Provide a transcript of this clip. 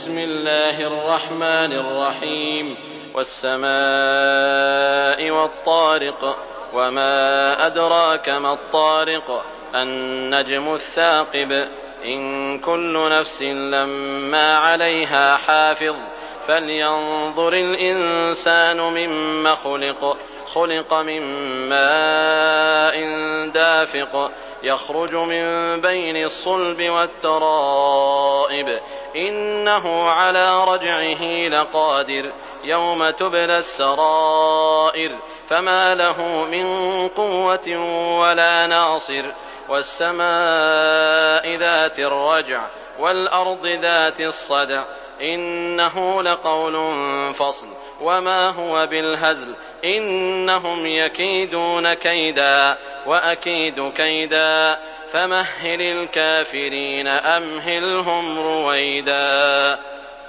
بسم الله الرحمن الرحيم والسماء والطارق وما أدراك ما الطارق النجم الثاقب إن كل نفس لما عليها حافظ فلينظر الإنسان مما خلق من ماء دافق يخرج من بين الصلب والترائب إنه على رجعه لقادر يوم تبلى السرائر فما له من قوة ولا ناصر والسماء ذات الرجع والأرض ذات الصدع إنه لقول فصل وما هو بالهزل إنهم يكيدون كيدا وأكيد كيدا فمهل الكافرين أمهلهم رويدا.